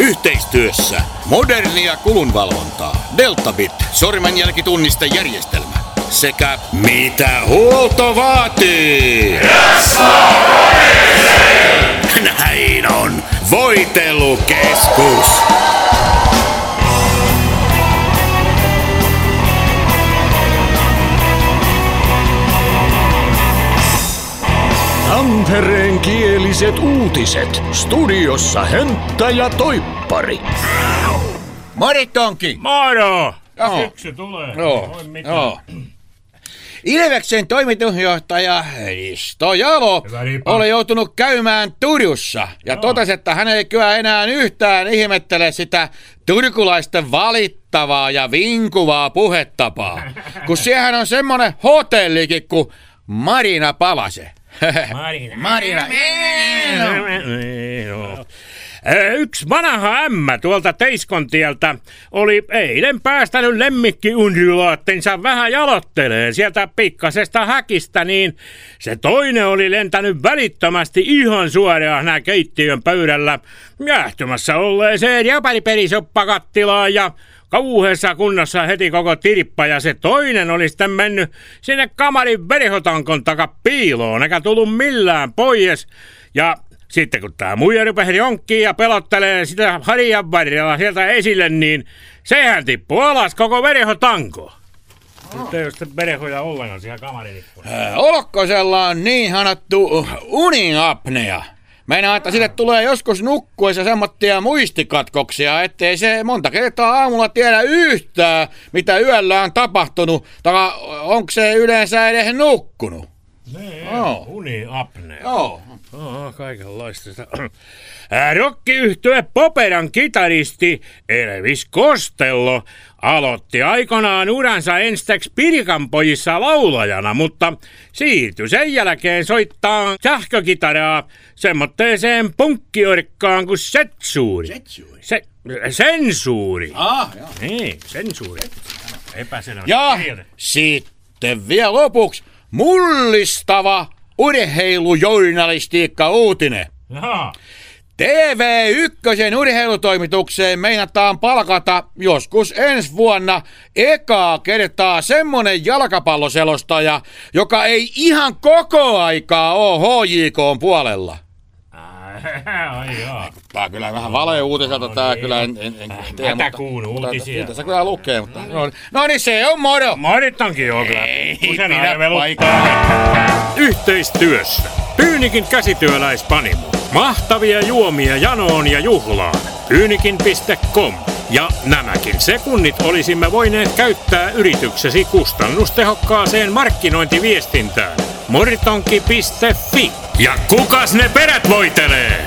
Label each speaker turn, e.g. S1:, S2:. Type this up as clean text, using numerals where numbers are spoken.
S1: Yhteistyössä modernia kulunvalvontaa, Deltabit, sormenjälkitunnistejärjestelmä sekä mitä huolto vaatii. Näin on, Voitelukeskus.
S2: Tampereen kieliset uutiset. Studiossa Hönttä ja Toippari.
S3: Moritonki!
S4: Moro!
S3: Joo.
S4: Syksy tulee.
S3: Joo.
S4: Ei mitään.
S3: Joo. Ilveksen toimitusjohtaja Risto Jalo
S4: Hyvä ripa.
S3: oli joutunut käymään Turussa ja totesi, että hän ei kyllä enää yhtään ihmettele sitä turkulaisten valittavaa ja vinkuvaa puhetapaa, kun siehän on semmonen hotellikin kuin Marina Palase. Marina.
S4: Yksi vanha ämmä tuolta Teiskontieltä oli eilen päästänyt lemmikkiundulaattinsa vähän jalotteleen sieltä pikkasesta häkistä, niin se toinen oli lentänyt välittömästi ihan suoraan keittiön pöydällä jäähtymässä olleeseen japaniperisoppakattilaan ja kauheessa kunnossa heti koko tirppa, ja se toinen oli sitten mennyt sinne kamarin verihotankon taka piiloon, eikä tullut millään pois. Ja sitten kun tää muija rupesi jonkkiin ja pelottelee sitä harjan varrella sieltä esille, niin sehän tippui alas koko verihotanko. Nyt ei ole sitten verihoja ollenkaan siellä kamarin ikkunassa.
S3: Olokkosella on niin sanottu uniapnea. Meinaa, että sille tulee joskus nukkuessa semmoittia muistikatkoksia, ettei se monta kertaa aamulla tiedä yhtään, mitä yöllä on tapahtunut, tai onko se yleensä edes nukkunut.
S4: Niin,
S3: Oh.
S4: uniapnea.
S3: Joo.
S4: Kaikenlaista sitä. Rock-yhtye Popedan kitaristi Elvis Costello aloitti aikanaan uransa ensiksi Pirikan pojissa laulajana, mutta siirtyi sen jälkeen soittaa sähkökitaraa semmoitteeseen punkkiorkkaan kuin setsuuri. Sensuuri.
S3: Joo.
S4: Niin, sensuuri. Epäselvä.
S3: Ja sitten vielä lopuksi mullistava urheilujournalistiikka uutinen.
S4: Jaha.
S3: TV1 urheilutoimitukseen meinataan palkata joskus ensi vuonna ekaa kertaa semmonen jalkapalloselostaja, joka ei ihan koko aikaa oo HJK:n puolella.
S4: Ai joo.
S3: Tää kyllä vähän valeuutiselta, tää kyllä en tiedä,
S4: Hätäkuun uutisia.
S3: tässä kyllä lukee, mutta no niin, se on moro.
S4: Morittankin joo kyllä.
S3: Ei
S4: Usein
S3: pidä
S4: arveluttaa. Yhteistyössä Pyynikin käsityöläispanimo. Mahtavia juomia janoon ja juhlaan. Pyynikin.com. Ja nämäkin sekunnit olisimme voineet käyttää yrityksesi kustannustehokkaaseen markkinointiviestintään. Moritonki.fi. Ja kukas ne perät voitelee?